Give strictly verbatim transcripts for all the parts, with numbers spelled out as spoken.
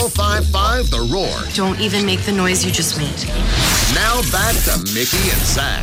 oh five five The Roar. Don't even make the noise you just made. Now back to Mickey and Zach.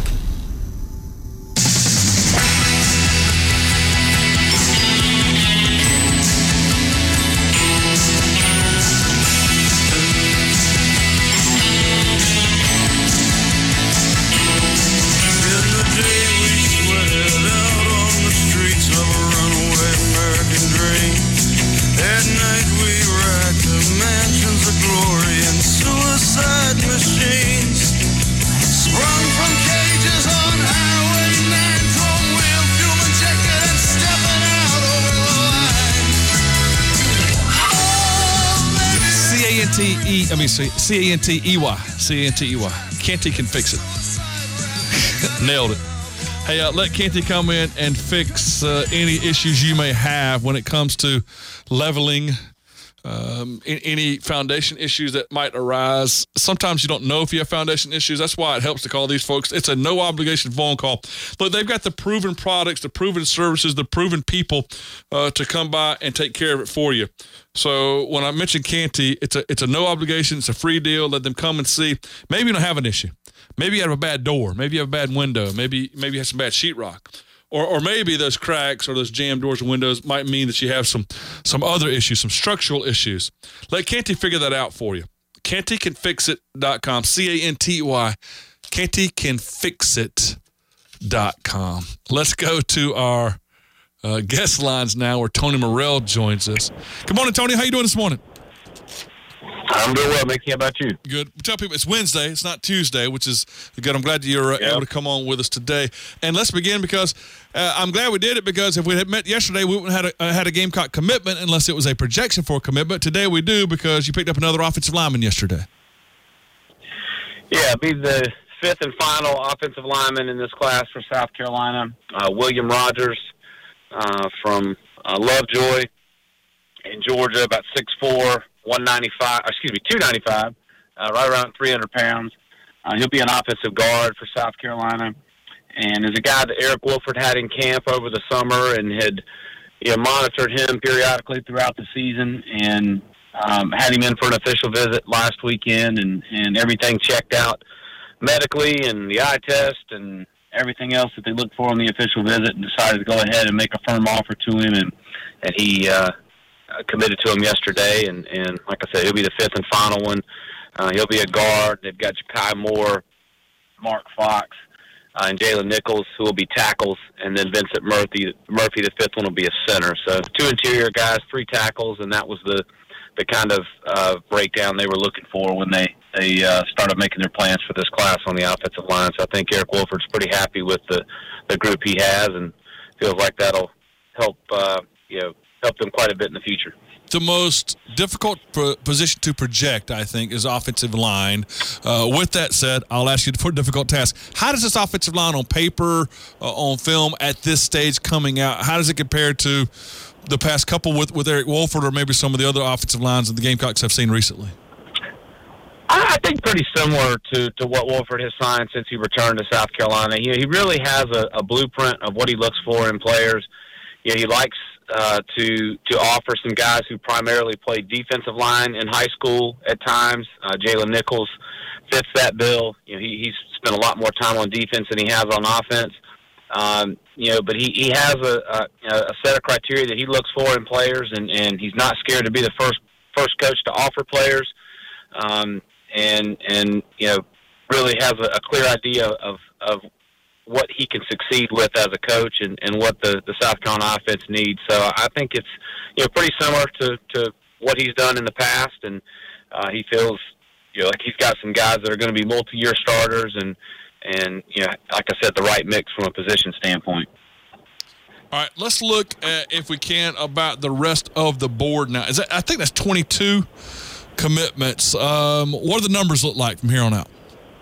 C A N T E, I mean, C A N T E Y. C A N T E Y. Canty can fix it. Nailed it. Hey, uh, let Canty come in and fix uh, any issues you may have when it comes to leveling, um, any foundation issues that might arise. Sometimes you don't know if you have foundation issues. That's why it helps to call these folks. It's a no-obligation phone call. Look, they've got the proven products, the proven services, the proven people uh, to come by and take care of it for you. So when I mention Canty, it's a it's a no obligation, it's a free deal. Let them come and see. Maybe you don't have an issue. Maybe you have a bad door. Maybe you have a bad window. Maybe maybe you have some bad sheetrock. Or or maybe those cracks or those jammed doors and windows might mean that you have some some other issues, some structural issues. Let Canty figure that out for you. Canty Can Fix It dot com. C A N T Y. Canty Can Fix It dot com. Let's go to our Uh, guest lines now where Tony Morrell joins us. Good morning, Tony. How you doing this morning? I'm doing well, Mickey. How about you? Good. Tell people it's Wednesday. It's not Tuesday, which is good. I'm glad you're uh, yep. able to come on with us today. And let's begin because uh, I'm glad we did it because if we had met yesterday, we wouldn't have had a, uh, had a Gamecock commitment unless it was a projection for a commitment. Today we do because you picked up another offensive lineman yesterday. Yeah, be the fifth and final offensive lineman in this class for South Carolina, uh, William Rogers. Uh, from uh, Lovejoy in Georgia, about six foot four, one ninety-five, excuse me, two ninety-five, uh, right around three hundred pounds. Uh, he'll be an offensive guard for South Carolina, and is a guy that Eric Wolford had in camp over the summer and had you know, monitored him periodically throughout the season and um, had him in for an official visit last weekend, and, and everything checked out medically and the eye test and everything else that they looked for on the official visit, and decided to go ahead and make a firm offer to him, and, and he uh, committed to him yesterday, and, and like I said, he'll be the fifth and final one. Uh, he'll be a guard. They've got Ja'Kai Moore, Mark Fox, uh, and Jalen Nichols, who will be tackles, and then Vincent Murphy, Murphy, the fifth one, will be a center. So two interior guys, three tackles, and that was the, the kind of uh, breakdown they were looking for when they, they uh, started making their plans for this class on the offensive line. So I think Eric Wolford's pretty happy with the, the group he has, and feels like that'll help uh, you know help them quite a bit in the future. The most difficult pro- position to project, I think, is offensive line. Uh, with that said, I'll ask you for a difficult task. How does this offensive line on paper, uh, on film, at this stage coming out, how does it compare to the past couple with, with Eric Wolford or maybe some of the other offensive lines that the Gamecocks have seen recently? I think pretty similar to, to what Wolford has signed since he returned to South Carolina. He, he really has a, a blueprint of what he looks for in players. You know, he likes uh, to to offer some guys who primarily played defensive line in high school at times. Uh, Jalen Nichols fits that bill. You know, he, he's spent a lot more time on defense than he has on offense. Um, you know, but he, he has a, a, a set of criteria that he looks for in players, and, and he's not scared to be the first first coach to offer players. Um, and, and you know, really has a, a clear idea of, of what he can succeed with as a coach, and, and what the, the South Carolina offense needs. So I think it's, you know, pretty similar to, to what he's done in the past, and uh, he feels, you know, like he's got some guys that are going to be multi-year starters, and, and, you know, like I said, the right mix from a position standpoint. All right, let's look at, if we can, about the rest of the board now. Is that, I think that's twenty-two commitments. Um, what do the numbers look like from here on out?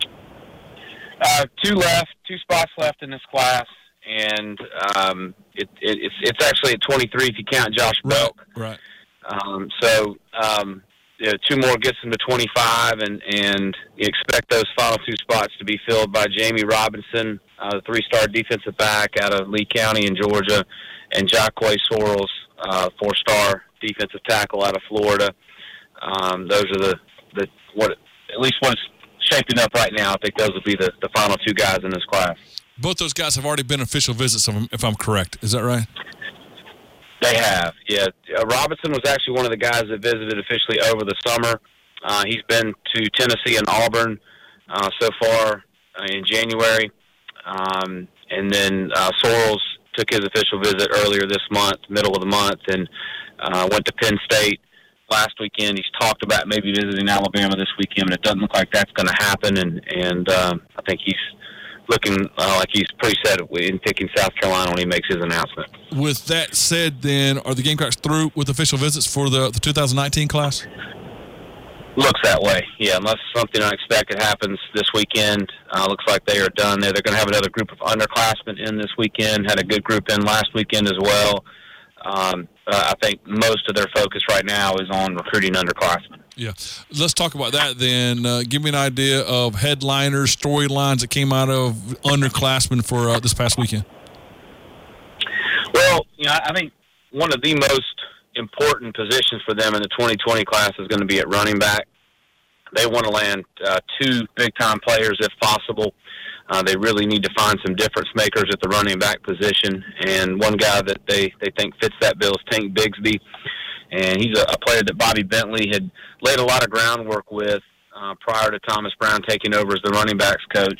Uh, two left, two spots left in this class, and um, it, it, it's it's actually at twenty-three if you count Josh Belk. Right. Um, so um, you know, two more gets them to twenty-five, and, and you expect those final two spots to be filled by Jamie Robinson, uh, the three-star defensive back out of Lee County in Georgia, and Jacquay Sorrells, uh, four-star defensive tackle out of Florida. Um, those are the, the what at least what's shaping up right now. I think those will be the, the final two guys in this class. Both those guys have already been official visits, if I'm correct. Is that right? They have, yeah. Uh, Robinson was actually one of the guys that visited officially over the summer. Uh, he's been to Tennessee and Auburn uh, so far uh, in January. Um, and then uh, Sorrells took his official visit earlier this month, middle of the month, and uh, went to Penn State last weekend. He's talked about maybe visiting Alabama this weekend, but it doesn't look like that's going to happen. And, and uh, I think he's looking uh, like he's pretty set in picking South Carolina when he makes his announcement. With that said, then, are the Gamecocks through with official visits for the, the two thousand nineteen class? Looks that way, yeah, unless something unexpected happens this weekend. Uh, looks like they are done there. They're going to have another group of underclassmen in this weekend, had a good group in last weekend as well. Um, uh, I think most of their focus right now is on recruiting underclassmen. Yeah. Let's talk about that then. Uh, give me an idea of headliners, storylines that came out of underclassmen for uh, this past weekend. Well, you know, I think one of the most important positions for them in the twenty twenty class is going to be at running back. They want to land uh, two big-time players if possible. Uh, they really need to find some difference makers at the running back position, and one guy that they, they think fits that bill is Tank Bigsby, and he's a, a player that Bobby Bentley had laid a lot of groundwork with uh, prior to Thomas Brown taking over as the running backs coach,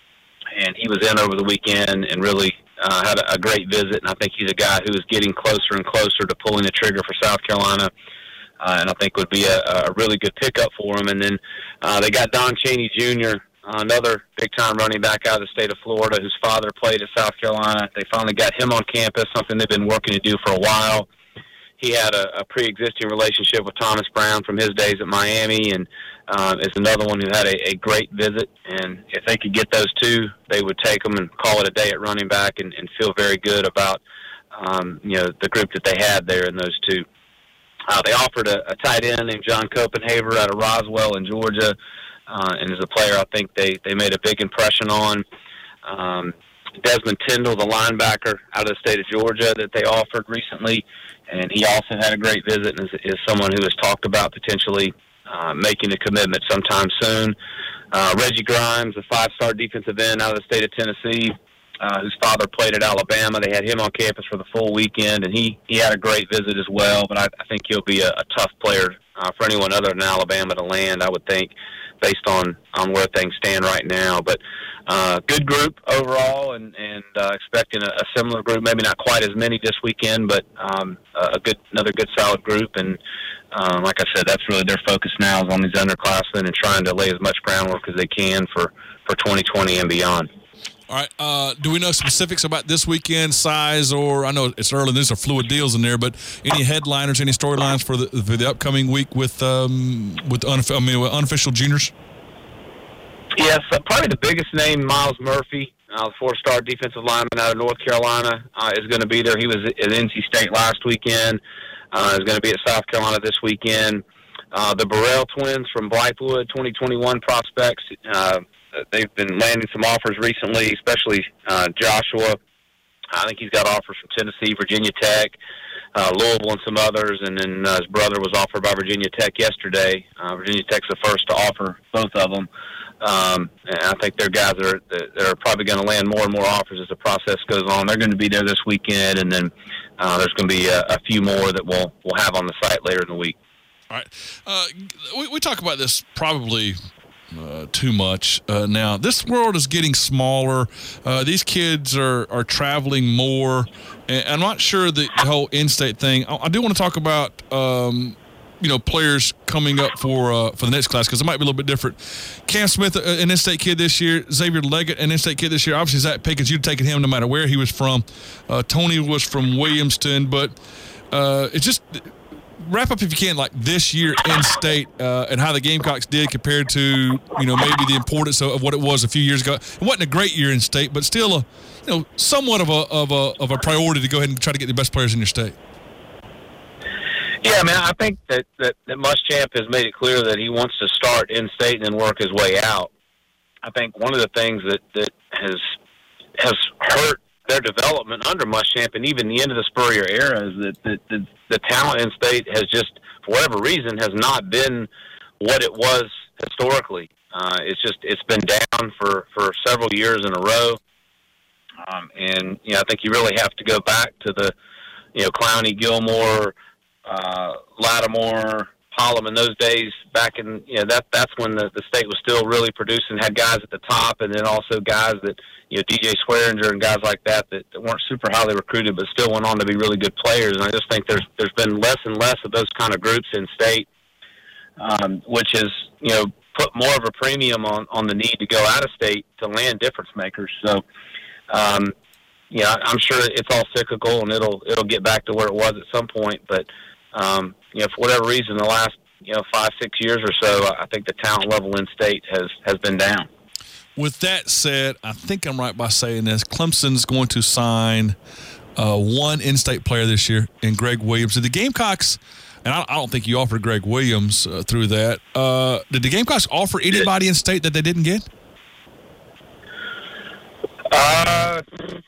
and he was in over the weekend and really uh, had a, a great visit, and I think he's a guy who is getting closer and closer to pulling the trigger for South Carolina. Uh, and I think would be a, a really good pickup for him. And then uh, they got Don Chaney Junior, uh, another big-time running back out of the state of Florida, whose father played at South Carolina. They finally got him on campus, something they've been working to do for a while. He had a, a pre-existing relationship with Thomas Brown from his days at Miami, and uh, is another one who had a, a great visit. And if they could get those two, they would take them and call it a day at running back and, and feel very good about um, you know the group that they had there in those two. Uh, they offered a, a tight end named John Copenhaver out of Roswell in Georgia, uh, and is a player I think they, they made a big impression on. Um, Desmond Tyndall, the linebacker out of the state of Georgia that they offered recently, and he also had a great visit and is, is someone who has talked about potentially uh, making a commitment sometime soon. Uh, Reggie Grimes, a five-star defensive end out of the state of Tennessee, Uh, whose father played at Alabama. They had him on campus for the full weekend, and he, he had a great visit as well. But I, I think he'll be a, a tough player uh, for anyone other than Alabama to land, I would think, based on, on where things stand right now. But uh, good group overall, and, and uh, expecting a, a similar group, maybe not quite as many this weekend, but um, a good another good solid group. And um, like I said, that's really their focus now is on these underclassmen and trying to lay as much groundwork as they can for, for twenty twenty and beyond. All right. Uh, do we know specifics about this weekend, size, or I know it's early, there's some fluid deals in there, but any headliners, any storylines for the for the upcoming week with um, with, unf- I mean, with unofficial juniors? Yes, uh, probably the biggest name, Miles Murphy, uh, the four-star defensive lineman out of North Carolina, uh, is going to be there. He was at N C State last weekend. Uh, is going to be at South Carolina this weekend. Uh, the Burrell twins from Blythewood, twenty twenty-one prospects. Uh, They've been landing some offers recently, especially uh, Joshua. I think he's got offers from Tennessee, Virginia Tech, uh, Louisville, and some others. And then uh, his brother was offered by Virginia Tech yesterday. Uh, Virginia Tech's the first to offer both of them. Um, and I think they're guys that are, that are probably going to land more and more offers as the process goes on. They're going to be there this weekend, and then uh, there's going to be a, a few more that we'll, we'll have on the site later in the week. All right. Uh, we, we talk about this probably – Uh, too much uh, now. This world is getting smaller. Uh, these kids are, are traveling more. And I'm not sure the, the whole in-state thing. I, I do want to talk about, um, you know, players coming up for uh, for the next class because it might be a little bit different. Cam Smith, uh, an in-state kid this year. Xavier Leggett, an in-state kid this year. Obviously, Zach Pickens, you'd taken him no matter where he was from. Uh, Tony was from Williamston. But uh, it's just – wrap up if you can, like this year in state uh, and how the Gamecocks did compared to, you know, maybe the importance of, of what it was a few years ago. It wasn't a great year in state, but still, a, you know, somewhat of a of a of a priority to go ahead and try to get the best players in your state. Yeah, man, I think that that, that Muschamp has made it clear that he wants to start in state and then work his way out. I think one of the things that that has has hurt their development under Muschamp and even the end of the Spurrier era is that the, the, the talent in state has just, for whatever reason, has not been what it was historically. Uh, it's just it's been down for, for several years in a row. Um, and, you know, I think you really have to go back to the, you know, Clowney, Gilmore, uh, Lattimore, Hollum in those days back in, you know, that that's when the, the state was still really producing, had guys at the top, and then also guys that, you know, D J Swearinger and guys like that, that that weren't super highly recruited but still went on to be really good players. And I just think there's there's been less and less of those kind of groups in state, um, which is, you know, put more of a premium on, on the need to go out of state to land difference makers. So, um, yeah, I'm sure it's all cyclical and it'll it'll get back to where it was at some point. But um, you know, for whatever reason, the last you know five six years or so, I think the talent level in state has has been down. With that said, I think I'm right by saying this: Clemson's going to sign uh, one in-state player this year in Greg Williams. Did the Gamecocks? And I, I don't think you offered Greg Williams uh, through that. Uh, did the Gamecocks offer anybody in state that they didn't get? Uh,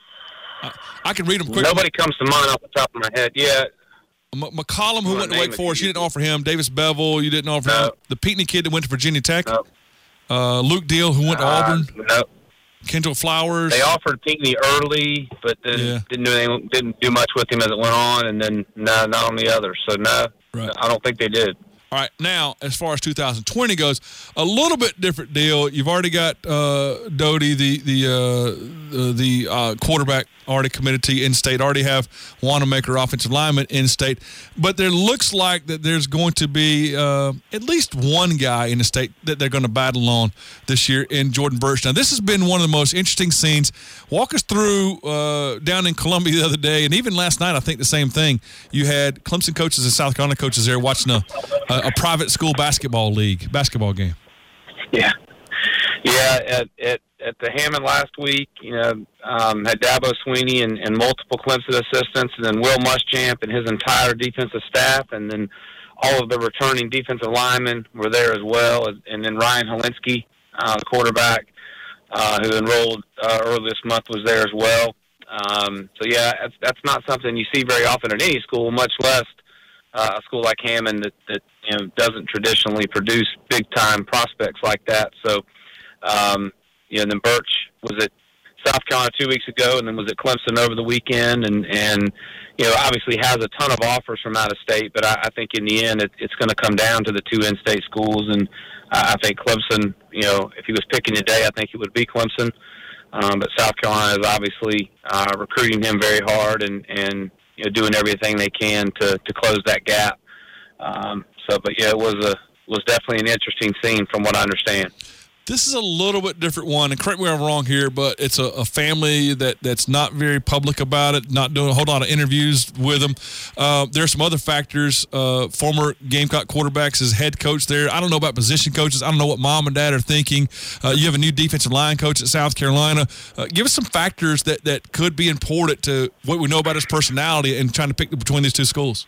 I, I can read them quick. Nobody comes to mind off the top of my head. Yeah. M- McCollum, who My went to name Wake is Forest, you easy. didn't offer him. Davis Bevel, you didn't offer No. him. The Pinckney kid that went to Virginia Tech. No. Uh, Luke Deal, who went to Auburn. Uh, no. Kendall Flowers. They offered Pinckney early, but then Yeah. didn't do anything, didn't do much with him as it went on, and then no, not on the others. So no, Right. I don't think they did. All right, now, as far as two thousand twenty goes, a little bit different deal. You've already got uh, Doty, the the uh, the uh, quarterback, already committed to you in-state. Already have Wanamaker, offensive lineman, in-state. But there looks like that there's going to be uh, at least one guy in the state that they're going to battle on this year in Jordan Birch. Now, this has been one of the most interesting scenes. Walk us through uh, down in Columbia the other day, and even last night, I think the same thing. You had Clemson coaches and South Carolina coaches there watching a, a, a private school basketball league, basketball game. Yeah, yeah. At at, at the Hammond last week, you know, um, had Dabo Sweeney and, and multiple Clemson assistants, and then Will Muschamp and his entire defensive staff, and then all of the returning defensive linemen were there as well, and then Ryan Helinski, uh, the quarterback, uh, who enrolled uh, early this month, was there as well. Um, so yeah, that's, that's not something you see very often at any school, much less uh, a school like Hammond that, that you know doesn't traditionally produce big time prospects like that. So, um, you know, and then Birch was at South Carolina two weeks ago, and then was at Clemson over the weekend, and and you know obviously has a ton of offers from out of state. But I, I think in the end, it, it's going to come down to the two in-state schools, and I think Clemson. You know, if he was picking today, I think it would be Clemson. Um, but South Carolina is obviously uh, recruiting him very hard and, and you know, doing everything they can to, to close that gap. Um, so, but yeah, it was a was definitely an interesting scene from what I understand. This is a little bit different one, and correct me if I'm wrong here, but it's a, a family that, that's not very public about it, not doing a whole lot of interviews with them. Uh, there are some other factors. Uh, former Gamecock quarterbacks as head coach there. I don't know about position coaches. I don't know what mom and dad are thinking. Uh, you have a new defensive line coach at South Carolina. Uh, give us some factors that, that could be important to what we know about his personality and trying to pick between these two schools.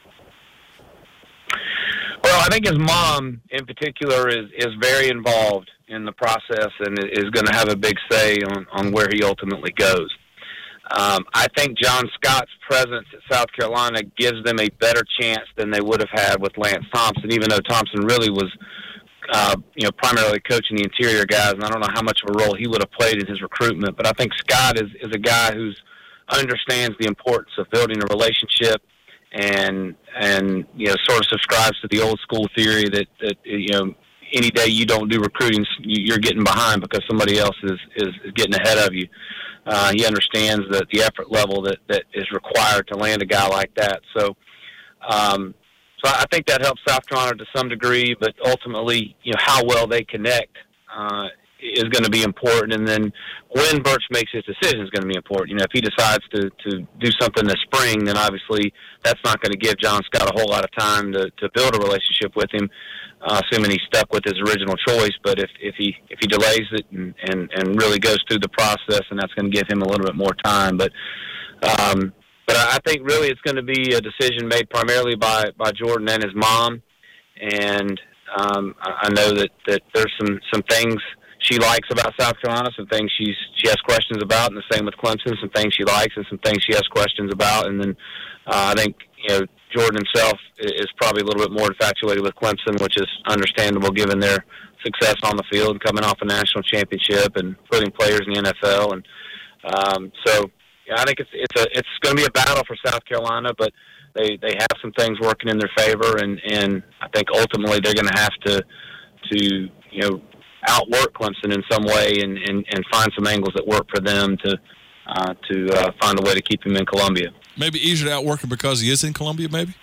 Well, I think his mom in particular is, is very involved in the process and is going to have a big say on, on where he ultimately goes. Um, I think John Scott's presence at South Carolina gives them a better chance than they would have had with Lance Thompson, even though Thompson really was, uh, you know, primarily coaching the interior guys, and I don't know how much of a role he would have played in his recruitment. But I think Scott is, is a guy who understands the importance of building a relationship and and you know sort of subscribes to the old school theory that, that you know any day you don't do recruiting, you're getting behind because somebody else is, is, is getting ahead of you. Uh, he understands that the effort level that, that is required to land a guy like that. So, um, so I think that helps South Carolina to some degree, but ultimately, you know, how well they connect uh, is going to be important. And then when Birch makes his decision is going to be important. You know, if he decides to, to do something this spring, then obviously that's not going to give John Scott a whole lot of time to, to build a relationship with him. Uh, assuming he's stuck with his original choice, but if, if he if he delays it and, and, and really goes through the process, and that's going to give him a little bit more time. But um, but I think really it's going to be a decision made primarily by, by Jordan and his mom, and um, I know that, that there's some, some things she likes about South Carolina, some things she's she has questions about, and the same with Clemson, some things she likes and some things she has questions about. And then uh, I think, you know, Jordan himself is probably a little bit more infatuated with Clemson, which is understandable given their success on the field, coming off a national championship and putting players in the N F L. And um, so yeah, I think it's it's a it's going to be a battle for South Carolina, but they, they have some things working in their favor, and, and I think ultimately they're going to have to to you know outwork Clemson in some way and, and, and find some angles that work for them to uh, to uh, find a way to keep him in Columbia. Maybe easier to outwork him because he is in Columbia, maybe?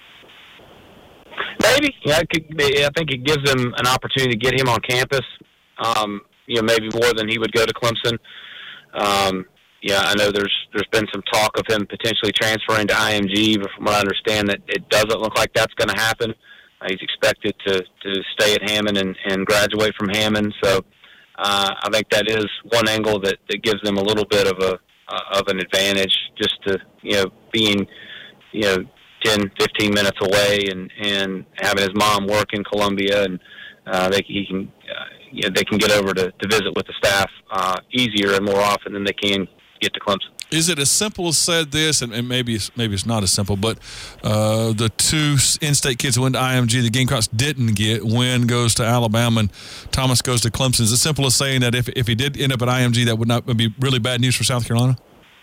Maybe. Yeah, it could be, I think it gives them an opportunity to get him on campus, um, you know, maybe more than he would go to Clemson. Um, yeah, I know there's there's been some talk of him potentially transferring to I M G, but from what I understand, that it doesn't look like that's going to happen. Uh, he's expected to, to stay at Hammond and, and graduate from Hammond. So uh, I think that is one angle that, that gives them a little bit of a uh, of an advantage, just to, you know, being, you know, ten, fifteen minutes away and, and having his mom work in Columbia, and uh, they he can uh, you know, they can get over to, to visit with the staff uh, easier and more often than they can get to Clemson. Is it as simple as said this, and, and maybe it's, maybe it's not as simple, but uh, the two in-state kids who went to I M G, the Gamecocks didn't get. Wynn goes to Alabama and Thomas goes to Clemson. Is it simple as saying that if if he did end up at I M G, that would not be really bad news for South Carolina?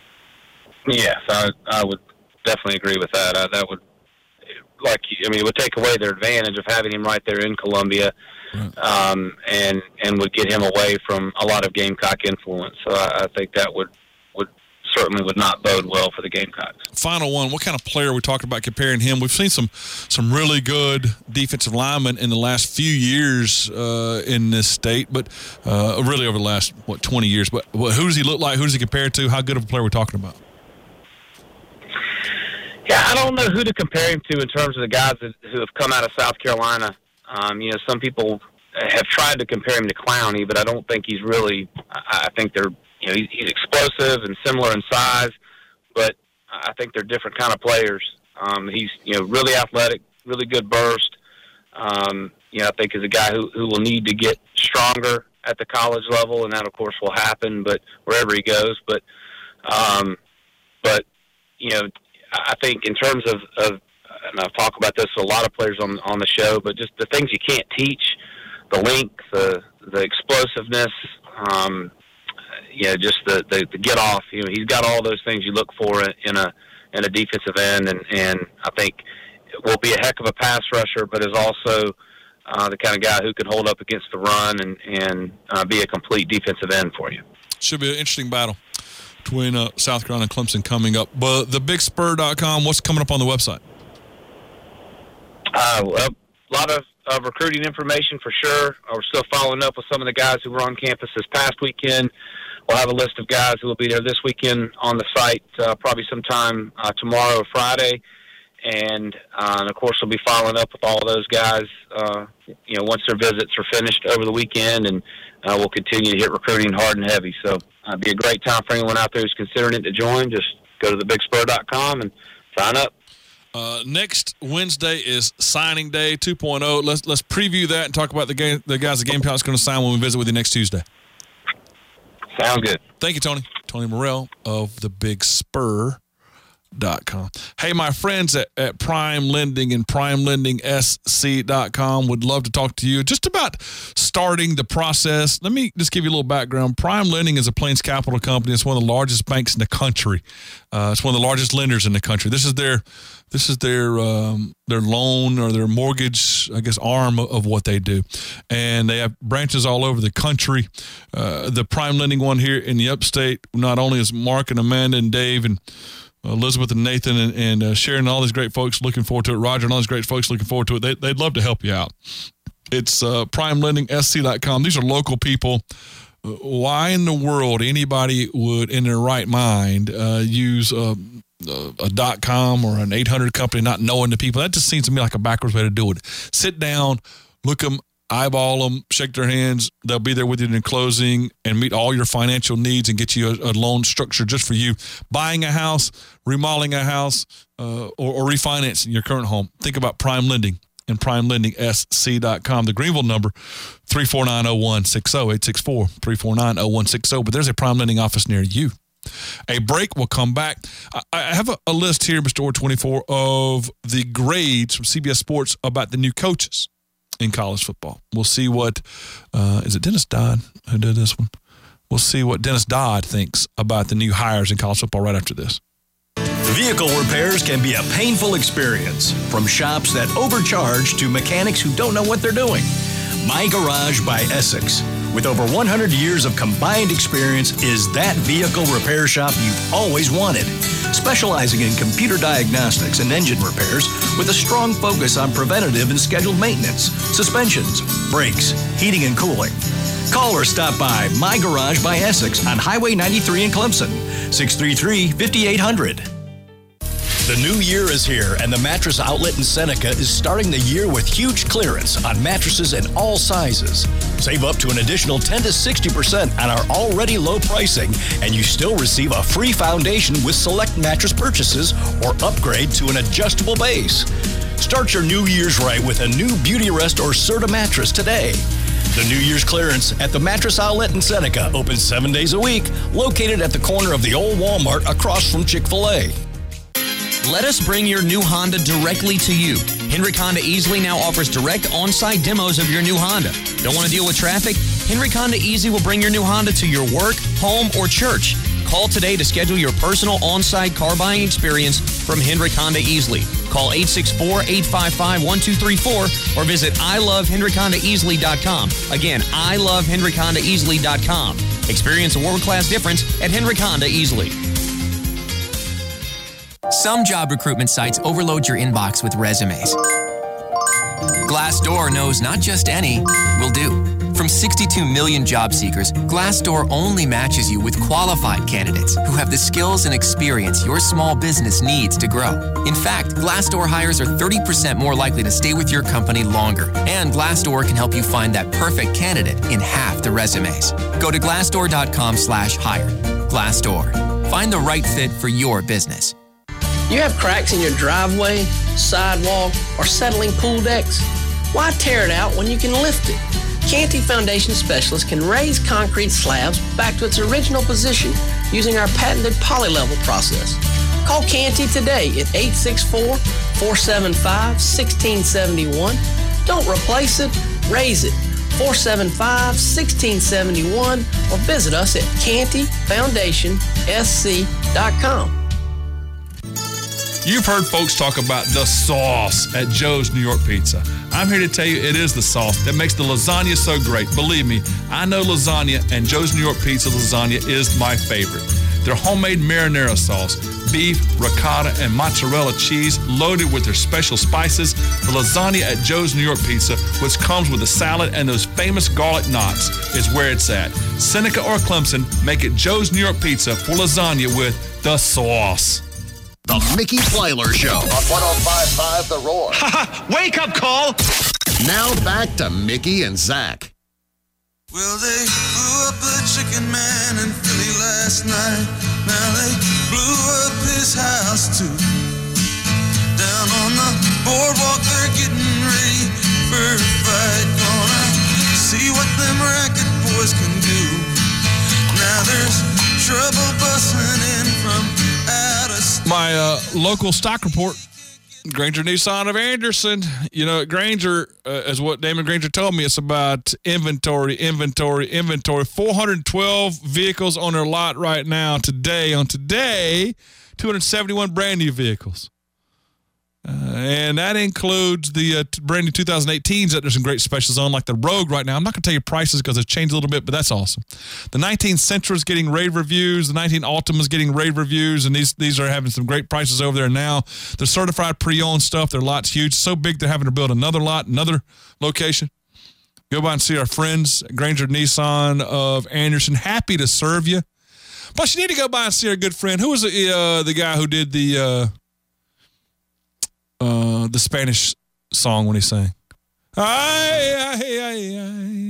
Yes, I, I would definitely agree with that. I, that would, like, I mean, it would take away their advantage of having him right there in Columbia, right. um, and and would get him away from a lot of Gamecock influence. So I, I think that would would. certainly would not bode well for the Gamecocks. Final one, what kind of player are we talking about comparing him? We've seen some some really good defensive linemen in the last few years uh, in this state, but uh, really over the last, what, twenty years. But, but who does he look like? Who does he compare to? How good of a player are we talking about? Yeah, I don't know who to compare him to in terms of the guys that, who have come out of South Carolina. Um, you know, some people have tried to compare him to Clowney, but I don't think he's really – I think they're – You know, he's explosive and similar in size, but I think they're different kind of players. Um, he's, you know, really athletic, really good burst. Um, you know, I think is a guy who, who will need to get stronger at the college level, and that, of course, will happen, but wherever he goes. But, um, but you know, I think in terms of, of, and I've talked about this to a lot of players on on the show, but just the things you can't teach, the length, the the explosiveness. Um, Yeah, just the, the, the get off. You know, he's got all those things you look for in a in a defensive end, and, and I think will be a heck of a pass rusher, but is also uh, the kind of guy who can hold up against the run and and uh, be a complete defensive end for you. Should be an interesting battle between uh, South Carolina and Clemson coming up. But the big spur dot com, what's coming up on the website? Uh, well, a lot of uh, recruiting information for sure. Uh, we're still following up with some of the guys who were on campus this past weekend. We'll have a list of guys who will be there this weekend on the site, uh, probably sometime uh, tomorrow or Friday. And, uh, and, of course, we'll be following up with all those guys, uh, you know, once their visits are finished over the weekend. And uh, we'll continue to hit recruiting hard and heavy. So uh, it'll be a great time for anyone out there who's considering it to join. Just go to the big spur dot com and sign up. Uh, next Wednesday is signing day two point oh. Let's let's preview that and talk about the game, the guys the Gamecock's going to sign when we visit with you next Tuesday. Sounds good. Thank you, Tony. Tony Morrell of the big spur dot com. Hey, my friends at, at Prime Lending and prime lending s c dot com would love to talk to you just about starting the process. Let me just give you a little background. Prime Lending is a Plains Capital company. It's one of the largest banks in the country. Uh, it's one of the largest lenders in the country. This is their This is their um, their loan or their mortgage, I guess, arm of, of what they do. And they have branches all over the country. Uh, the Prime Lending one here in the upstate, not only is Mark and Amanda and Dave and Elizabeth and Nathan and, and uh, Sharon and all these great folks looking forward to it, Roger and all these great folks looking forward to it. They, they'd love to help you out. It's uh, prime lending s c dot com. These are local people. Why in the world anybody would, in their right mind, uh, use a, a, a dot com or an eight hundred company not knowing the people? That just seems to me like a backwards way to do it. Sit down, look them, eyeball them, shake their hands. They'll be there with you in closing and meet all your financial needs and get you a, a loan structure just for you. Buying a house, remodeling a house, uh, or, or refinancing your current home. Think about Prime Lending. and prime lending s c dot com. The Greenville number, three four nine, oh one six oh, eight six four, three four nine, oh one six oh. But there's a prime lending office near you. A break, will come back. I, I have a, a list here, Mister Orr twenty-four, of the grades from C B S Sports about the new coaches in college football. We'll see what, uh, is it Dennis Dodd who did this one? We'll see what Dennis Dodd thinks about the new hires in college football right after this. Vehicle repairs can be a painful experience, from shops that overcharge to mechanics who don't know what they're doing. My Garage by Essex, with over one hundred years of combined experience, is that vehicle repair shop you've always wanted. Specializing in computer diagnostics and engine repairs with a strong focus on preventative and scheduled maintenance, suspensions, brakes, heating and cooling. Call or stop by My Garage by Essex on Highway ninety-three in Clemson, six three three, five eight zero zero. The new year is here, and the Mattress Outlet in Seneca is starting the year with huge clearance on mattresses in all sizes. Save up to an additional ten to sixty percent on our already low pricing, and you still receive a free foundation with select mattress purchases or upgrade to an adjustable base. Start your New Year's right with a new Beauty Rest or Serta mattress today. The New Year's clearance at the Mattress Outlet in Seneca, open seven days a week, located at the corner of the old Walmart across from Chick-fil-A. Let us bring your new Honda directly to you. Hendrick Honda Easily now offers direct on-site demos of your new Honda. Don't want to deal with traffic? Hendrick Honda Easy will bring your new Honda to your work, home, or church. Call today to schedule your personal on-site car buying experience from Hendrick Honda Easily. Call eight six four, eight five five, one two three four or visit I love Hendrick Honda Easily dot com. Again, I love Hendrick Honda Easily dot com. Experience a world-class difference at Hendrick Honda Easily. Some job recruitment sites overload your inbox with resumes. Glassdoor knows not just any will do. From sixty-two million job seekers, Glassdoor only matches you with qualified candidates who have the skills and experience your small business needs to grow. In fact, Glassdoor hires are thirty percent more likely to stay with your company longer. And Glassdoor can help you find that perfect candidate in half the resumes. Go to glassdoor dot com slash hire. Glassdoor. Find the right fit for your business. You have cracks in your driveway, sidewalk, or settling pool decks? Why tear it out when you can lift it? Canty Foundation Specialists can raise concrete slabs back to its original position using our patented polylevel process. Call Canty today at eight six four, four seven five, one six seven one. Don't replace it, raise it. four seven five, one six seven one or visit us at canty foundation s c dot com. You've heard folks talk about the sauce at Joe's New York Pizza. I'm here to tell you it is the sauce that makes the lasagna so great. Believe me, I know lasagna, and Joe's New York Pizza lasagna is my favorite. Their homemade marinara sauce, beef, ricotta, and mozzarella cheese loaded with their special spices. The lasagna at Joe's New York Pizza, which comes with a salad and those famous garlic knots, is where it's at. Seneca or Clemson, make it Joe's New York Pizza for lasagna with the sauce. The Mickey Plyler Show on one oh five point five The Roar. Ha ha! Wake up call! Now back to Mickey and Zach. Well, they blew up the chicken man in Philly last night. Now they blew up his house too. Down on the boardwalk, they're getting ready for a fight. Gonna see what them racket boys can do. Now there's trouble busting in from out of state. My uh, local stock report, Granger Nissan of Anderson. You know, Granger, uh, as what Damon Granger told me, it's about inventory, inventory, inventory. four hundred twelve vehicles on their lot right now today. On today, two hundred seventy-one brand new vehicles. Uh, and that includes the uh, brand new two thousand eighteens that there's some great specials on, like the Rogue right now. I'm not going to tell you prices because it's changed a little bit, but that's awesome. The nineteen Sentra is getting rave reviews. The nineteen Altima is getting rave reviews, and these these are having some great prices over there now. They're certified pre-owned stuff. Their lot's huge. So big they're having to build another lot, another location. Go by and see our friends, Granger Nissan of Anderson. Happy to serve you. Plus, you need to go by and see our good friend. Who was the, uh, the guy who did the... Uh, Uh, the Spanish song when he sang. Anyway,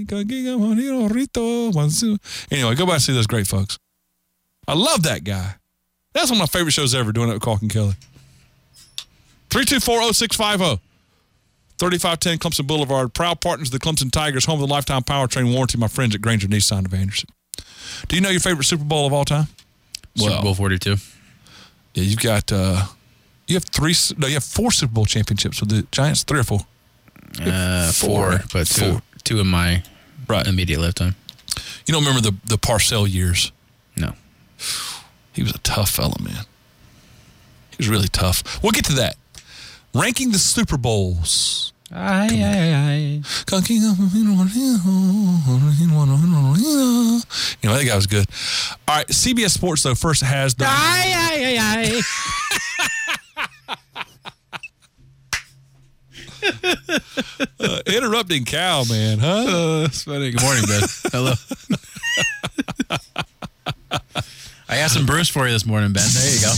go by and see those great folks. I love that guy. That's one of my favorite shows ever, doing it with Calk and Kelly. three two four, oh six five oh. thirty-five ten Clemson Boulevard. Proud partners of the Clemson Tigers, home of the lifetime powertrain warranty, my friends at Granger Nissan of Anderson. Do you know your favorite Super Bowl of all time? Super Well, Bowl forty-two. Yeah, you've got uh, you have three. No, you have four Super Bowl championships with the Giants. Three or four? Uh, four, Four. but two, Four. two in my Right. immediate lifetime. You don't remember the the Parcells years? No. He was a tough fella, man. He was really tough. We'll get to that. Ranking the Super Bowls. Aye, aye, aye. You know, that guy was good. All right, C B S Sports, though, first has the... Aye, aye, aye, uh, interrupting Cal, man, huh? Uh, that's funny. Good morning, Ben. Hello. I asked some Bruce for you this morning, Ben. There you go.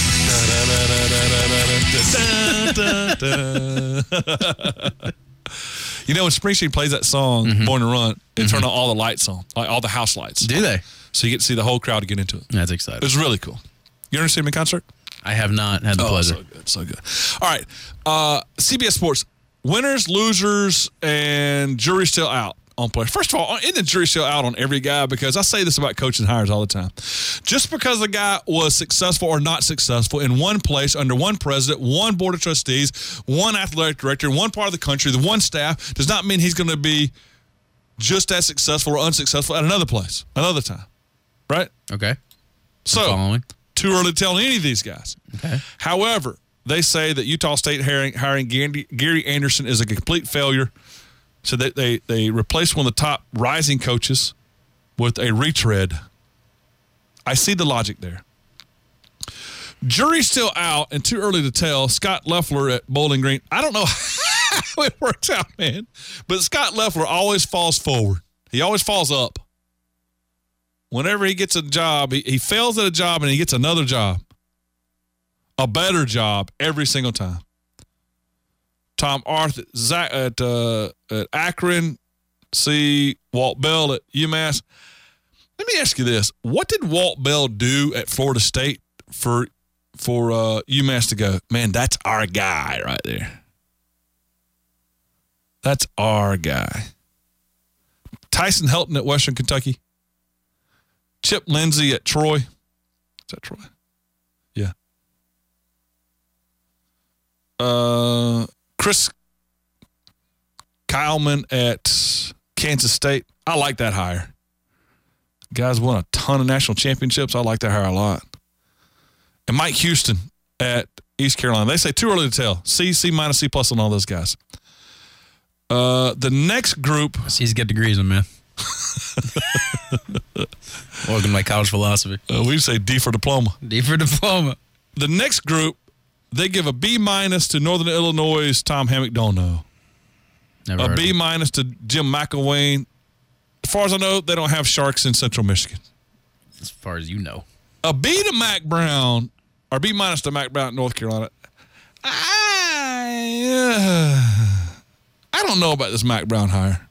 You know, when Springsteen plays that song, Mm-hmm. Born to Run, it turns on all the lights on, like all the house lights. Do they? So you get to see the whole crowd get into it. That's It exciting. was really cool. You ever seen him in concert? I have not had the Oh, pleasure. so good, so good. All right, uh, C B S Sports, winners, losers, and jury's still out on players. First of all, isn't the jury still out on every guy? Because I say this about coaching hires all the time. Just because a guy was successful or not successful in one place, under one president, one board of trustees, one athletic director, one part of the country, the one staff, does not mean he's going to be just as successful or unsuccessful at another place, another time. Right? Okay. So, Following. too early to tell any of these guys. Okay. However, they say that Utah State hiring, hiring Gary, Gary Anderson is a complete failure. So they, they, they replaced one of the top rising coaches with a retread. I see the logic there. Jury's still out and too early to tell. Scott Loeffler at Bowling Green. I don't know how it works out, man. But Scott Loeffler always falls forward. He always falls up. Whenever he gets a job, he, he fails at a job and he gets another job. A better job every single time. Tom Arth at, Zach, at, uh, at Akron, see Walt Bell at UMass. Let me ask you this. What did Walt Bell do at Florida State for for uh, UMass to go, man, that's our guy right there. That's our guy. Tyson Helton at Western Kentucky. Chip Lindsey at Troy. Is that Troy? Yeah. Uh, Chris Kyleman at Kansas State. I like that hire. Guys won a ton of national championships. I like that hire a lot. And Mike Houston at East Carolina. They say too early to tell. C, C minus, C plus on all those guys. Uh, the next group. C's get degrees in math. Welcome to my college philosophy. Uh, we say D for diploma. D for diploma. The next group, they give a B minus to Northern Illinois' Tom Hammock. Don't know. Never A heard B of him. minus to Jim McElwain. As far as I know, they don't have Sharks in Central Michigan. As far as you know. A B to Mac Brown, or B minus to Mac Brown at North Carolina. I, uh, I don't know about this Mac Brown hire.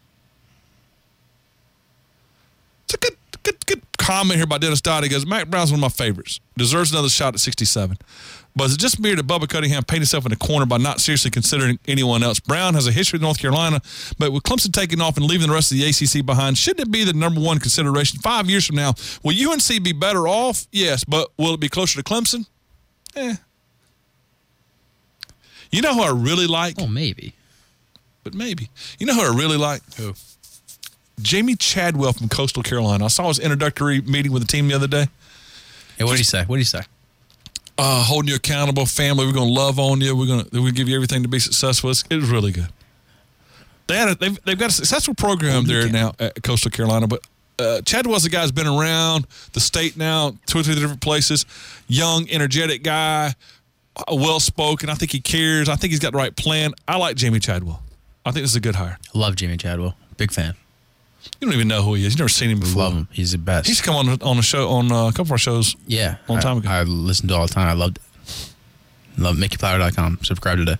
It's a good, good, good comment here by Dennis Dodd. He goes, Mac Brown's one of my favorites. Deserves another shot at sixty-seven. But is it just me that Bubba Cunningham painted himself in a corner by not seriously considering anyone else? Brown has a history in North Carolina, but with Clemson taking off and leaving the rest of the A C C behind, shouldn't it be the number one consideration? Five years from now, will U N C be better off? Yes, but will it be closer to Clemson? Eh. You know who I really like? Oh, maybe. But maybe. You know who I really like? Who? Jamie Chadwell from Coastal Carolina. I saw his introductory meeting with the team the other day. Hey, what did he say? What did he say? Uh, holding you accountable, family. We're going to love on you. We're going to we're going to give you everything to be successful. It's, it was really good. They had a, they've, they've got a successful program there now at Coastal Carolina. But uh, Chadwell's a guy who's been around the state now, two or three different places. Young, energetic guy, uh, well spoken. I think he cares. I think he's got the right plan. I like Jamie Chadwell. I think this is a good hire. I love Jamie Chadwell. Big fan. You don't even know who he is. You've never seen him before. Love him. He's the best. He's come on on a show on uh, a couple of our shows. Yeah. a long time ago. I, I listened to it all the time. I loved it. Love Mickey Plowder dot com. Subscribe today.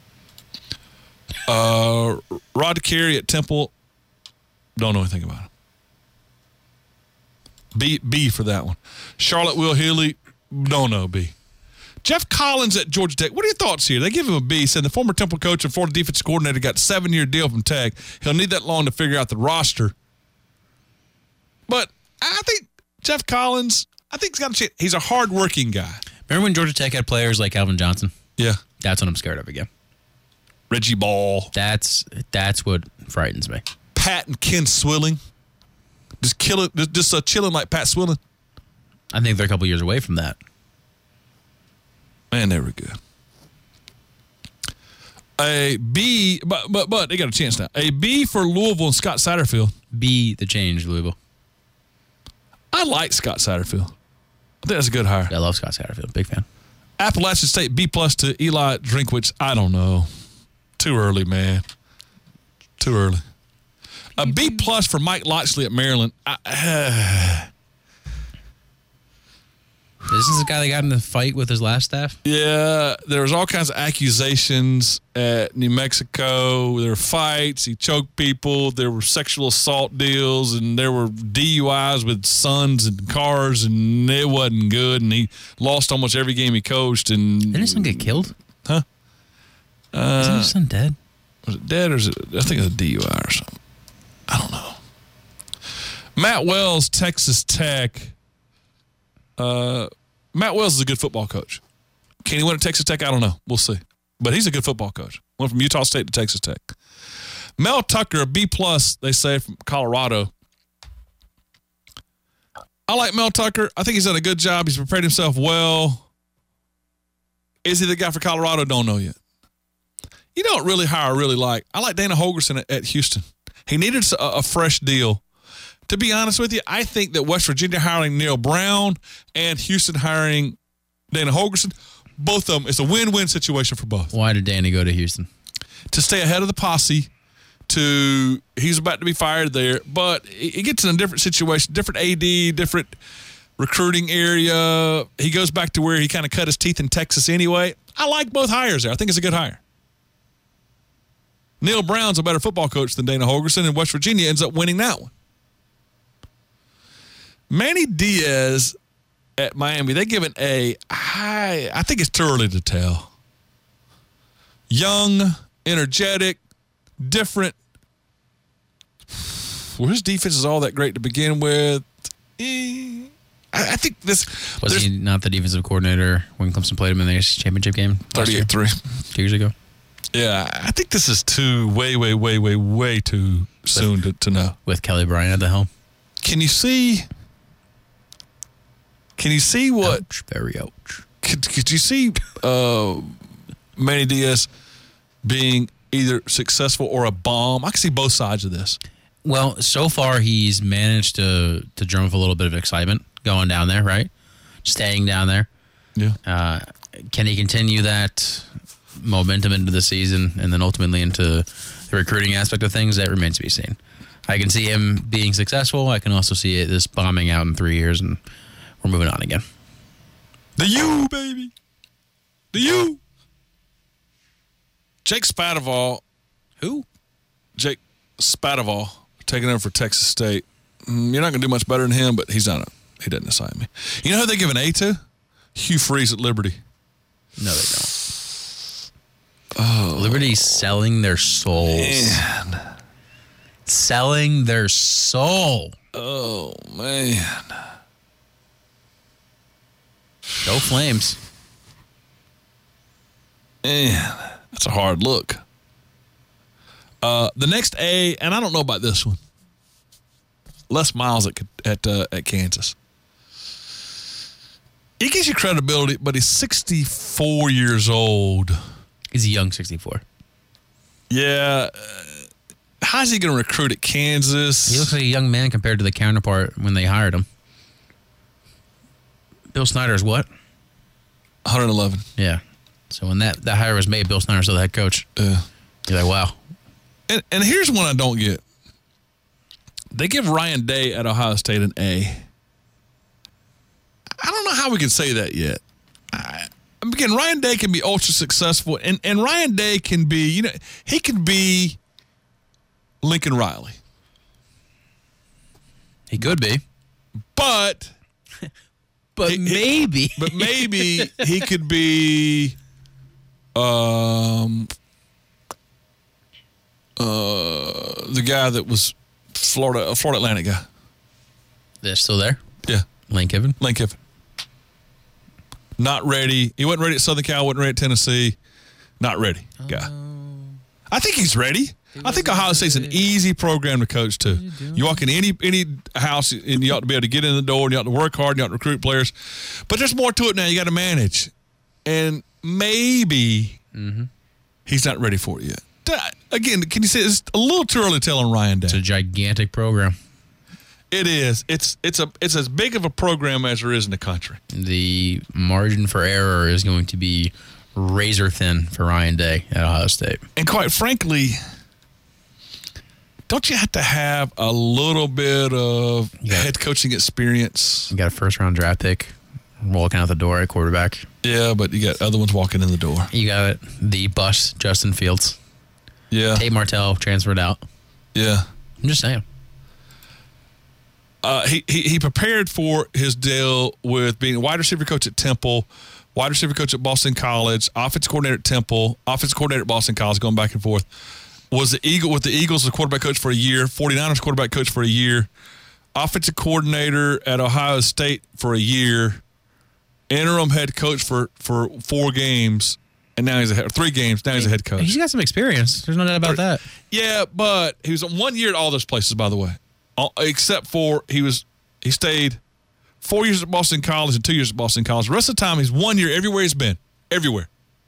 Uh, Rod Carey at Temple. Don't know anything about him. B B for that one. Charlotte Will Healy. Don't know B. Jeff Collins at Georgia Tech. What are your thoughts here? They give him a B, said the former Temple coach and Florida defensive coordinator got a seven-year deal from Tech. He'll need that long to figure out the roster. But I think Jeff Collins, I think he's got a chance. He's a hard-working guy. Remember when Georgia Tech had players like Alvin Johnson? Yeah. That's what I'm scared of again. Reggie Ball. That's that's what frightens me. Pat and Ken Swilling. Just killing, just, just uh, chilling like Pat Swilling. I think they're a couple years away from that. Man, they were good. A B, but but but they got a chance now. A B for Louisville and Scott Satterfield. B the change, Louisville. I like Scott Satterfield. I think that's a good hire. I love Scott Satterfield. Big fan. Appalachian State B plus to Eli Drinkwitz. I don't know. Too early, man. Too early. A B plus for Mike Loxley at Maryland. I, uh, This is the guy that got in the fight with his last staff? Yeah, there was all kinds of accusations at New Mexico. There were fights. He choked people. There were sexual assault deals, and there were D U Is with sons and cars, and it wasn't good. And he lost almost every game he coached. And didn't his son get killed? Huh? Uh, Isn't his son dead? Was it dead or is it? I think it was a D U I or something. I don't know. Matt Wells, Texas Tech. Uh, Matt Wells is a good football coach. Can he win at Texas Tech? I don't know. We'll see. But he's a good football coach. Went from Utah State to Texas Tech. Mel Tucker, a B plus, they say, from Colorado. I like Mel Tucker. I think he's done a good job. He's prepared himself well. Is he the guy for Colorado? Don't know yet. You don't really hire I really like. I like Dana Holgorsen at, at Houston. He needed a, a fresh deal. To be honest with you, I think that West Virginia hiring Neil Brown and Houston hiring Dana Holgorsen, both of them, it's a win-win situation for both. Why did Danny go to Houston? To stay ahead of the posse. To he's about to be fired there, but it gets in a different situation, different A D, different recruiting area. He goes back to where he kind of cut his teeth in Texas anyway. I like both hires there. I think it's a good hire. Neil Brown's a better football coach than Dana Holgorsen, and West Virginia ends up winning that one. Manny Diaz at Miami, they give an A. I, I think it's too early to tell. Young, energetic, different. Well, his defense is all that great to begin with. Eh, I, I think this... Was he not the defensive coordinator when Clemson played him in the A C C championship game? thirty-eight three. Two years ago? Yeah, I think this is too, way, way, way, way, way too with, soon to, to know. With Kelly Bryant at the helm. Can you see... Can you see what... Ouch, very ouch. Could, could you see uh, Manny Diaz being either successful or a bomb? I can see both sides of this. Well, so far he's managed to to drum up a little bit of excitement going down there, right? Staying down there. Yeah. Uh, can he continue that momentum into the season and then ultimately into the recruiting aspect of things? That remains to be seen. I can see him being successful. I can also see it this bombing out in three years and we're moving on again. The U, baby. The U. Jake Spavital. Who? Jake Spavital, taking over for Texas State. Mm, you're not going to do much better than him, but he's not. A, he doesn't excite me. You know who they give an A to? Hugh Freeze at Liberty. No, they don't. Oh, Liberty's selling their souls. Man. Selling their soul. Oh, man. Go Flames. Man, that's a hard look. Uh, the next A, and I don't know about this one. Les Miles at at uh, at Kansas. He gives you credibility, but he's sixty-four years old. He's a young sixty-four. Yeah. Uh, how's he going to recruit at Kansas? He looks like a young man compared to the counterpart when they hired him. Bill Snyder is what? one hundred eleven. Yeah. So when that, that hire was made, Bill Snyder's still the head coach. Yeah. You're like, wow. And, and here's one I don't get. They give Ryan Day at Ohio State an A. I don't know how we can say that yet. I, again, Ryan Day can be ultra successful, and, and Ryan Day can be, you know, he can be Lincoln Riley. He could be. But But he, maybe. He, but maybe he could be um, uh, the guy that was Florida, a Florida Atlantic guy. They're still there? Yeah. Lane Kiffin? Lane Kiffin. Not ready. He wasn't ready at Southern Cal, wasn't ready at Tennessee. Not ready, guy. I think he's ready. I think Ohio State's an easy program to coach to. You walk in any any house and you ought to be able to get in the door and you ought to work hard and you ought to recruit players. But there's more to it now. You got to manage. And maybe mm-hmm. he's not ready for it yet. Again, can you say it's a little too early to tell on Ryan Day? It's a gigantic program. It is. It's it's a it's as big of a program as there is in the country. The margin for error is going to be razor thin for Ryan Day at Ohio State. And quite frankly, don't you have to have a little bit of got, head coaching experience? You got a first round draft pick walking out the door at quarterback. Yeah, but you got other ones walking in the door. You got the bust Justin Fields. Yeah. Tate Martell transferred out. Yeah. I'm just saying. Uh, he, he he prepared for his deal with being a wide receiver coach at Temple, wide receiver coach at Boston College, offensive coordinator at Temple, offensive coordinator at Boston College, going back and forth. Was the Eagle with the Eagles as a quarterback coach for a year, forty-niners quarterback coach for a year, offensive coordinator at Ohio State for a year, interim head coach for, for four games, and now he's a head, three games. Now he's a head coach. He's got some experience. There's no doubt about that. Yeah, but he was one year at all those places, by the way. Except for he was he stayed four years at Boston College and two years at Boston College. The rest of the time, he's one year everywhere he's been. Everywhere.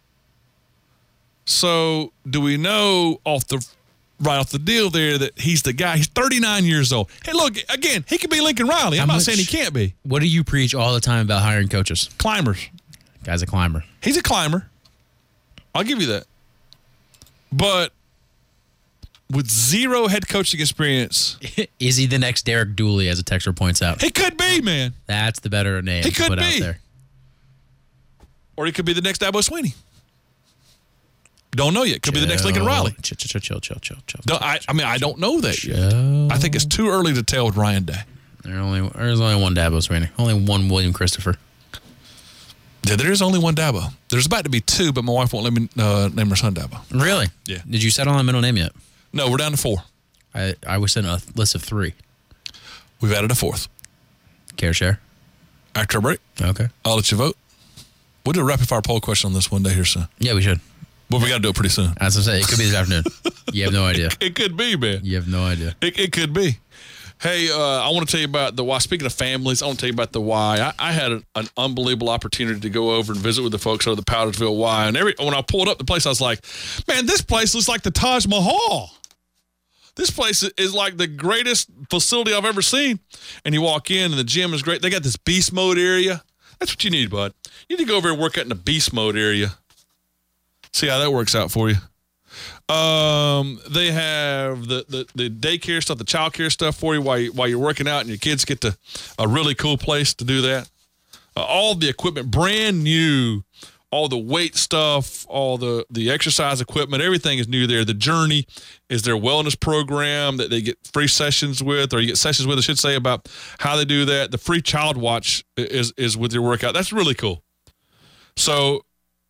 So do we know off the right off the deal there that he's the guy? He's thirty-nine years old. Hey, look, again, he could be Lincoln Riley. I'm How not much, saying he can't be. What do you preach all the time about hiring coaches? Climbers. Guy's a climber. He's a climber. I'll give you that. But with zero head coaching experience. Is he the next Derek Dooley, as a texter points out? He could be, man. That's the better name he to could put be. out there. Or he could be the next Dabo Swinney. Don't know yet. Could chill. be the next Lincoln Riley. Chill, chill, chill, chill, chill, chill. No, I, I mean, I don't know that chill. yet. I think it's too early to tell with Ryan Day. There only, there's only one Dabo Swinney. Only one William Christopher. Yeah, there is only one Dabo. There's about to be two, but my wife won't let me uh, name her son Dabo. Really? Yeah. Did you settle on a middle name yet? No, we're down to four. I, I was sent a list of three. We've added a fourth. Care to share? After a break. Okay. I'll let you vote. We'll do a rapid fire poll question on this one day here soon. Yeah, we should. But we got to do it pretty soon. As I say, it could be this afternoon. You have no idea. It, it could be, man. You have no idea. It, it could be. Hey, uh, I want to tell you about the why. Speaking of families, I want to tell you about the Y. I, I had an, an unbelievable opportunity to go over and visit with the folks over the Powdersville Y. And every when I pulled up the place, I was like, man, this place looks like the Taj Mahal. This place is like the greatest facility I've ever seen. And you walk in, and the gym is great. They got this beast mode area. That's what you need, bud. You need to go over and work out in the beast mode area. See how that works out for you. Um, they have the, the, the daycare stuff, the child care stuff for you while, you while you're working out, and your kids get to a really cool place to do that. Uh, all the equipment, brand new. All the weight stuff, all the, the exercise equipment, everything is new there. The Journey is their wellness program that they get free sessions with, or you get sessions with, I should say, about how they do that. The free child watch is, is with your workout. That's really cool. So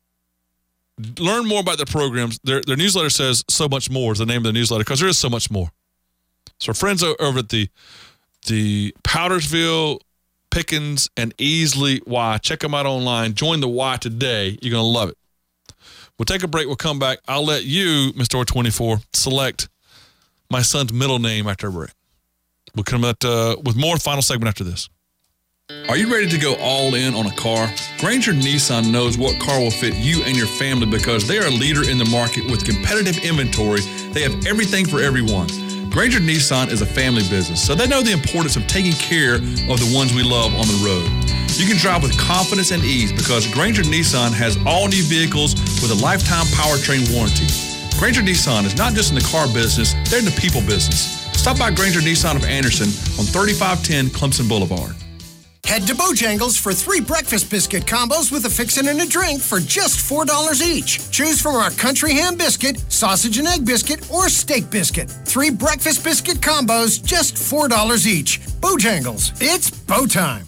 learn more about their programs. Their, their newsletter says So Much More is the name of the newsletter because there is so much more. So our friends over at the, the Powdersville Pickens and Easley Y. Check them out online. Join the Y today. You're going to love it. We'll take a break. We'll come back. I'll let you, Mister O twenty-four, select my son's middle name after a break. We'll come back uh, with more final segment after this. Are you ready to go all in on a car? Granger Nissan knows what car will fit you and your family because they are a leader in the market with competitive inventory. They have everything for everyone. Granger Nissan is a family business, so they know the importance of taking care of the ones we love on the road. You can drive with confidence and ease because Granger Nissan has all new vehicles with a lifetime powertrain warranty. Granger Nissan is not just in the car business, they're in the people business. Stop by Granger Nissan of Anderson on thirty-five ten Clemson Boulevard. Head to Bojangles for three breakfast biscuit combos with a fixin' and a drink for just four dollars each. Choose from our country ham biscuit, sausage and egg biscuit, or steak biscuit. Three breakfast biscuit combos, just four dollars each. Bojangles, it's bow time.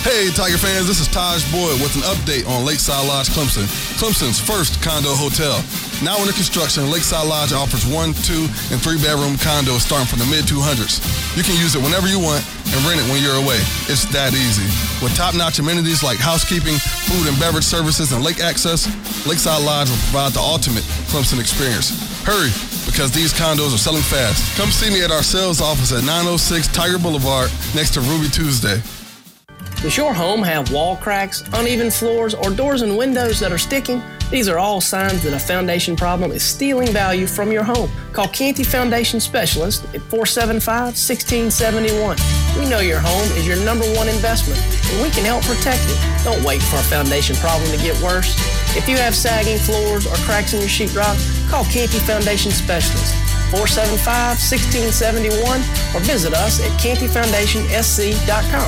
Hey, Tiger fans, this is Taj Boyd with an update on Lakeside Lodge Clemson, Clemson's first condo hotel. Now under construction, Lakeside Lodge offers one, two, and three-bedroom condos starting from the mid two hundreds. You can use it whenever you want and rent it when you're away. It's that easy. With top-notch amenities like housekeeping, food and beverage services, and lake access, Lakeside Lodge will provide the ultimate Clemson experience. Hurry, because these condos are selling fast. Come see me at our sales office at nine oh six Tiger Boulevard next to Ruby Tuesday. Does your home have wall cracks, uneven floors, or doors and windows that are sticking? These are all signs that a foundation problem is stealing value from your home. Call Canty Foundation Specialist at four seven five, one six seven one. We know your home is your number one investment, and we can help protect it. Don't wait for a foundation problem to get worse. If you have sagging floors or cracks in your sheetrock, call Canty Foundation Specialist, four seven five, one six seven one, or visit us at canty foundation s c dot com.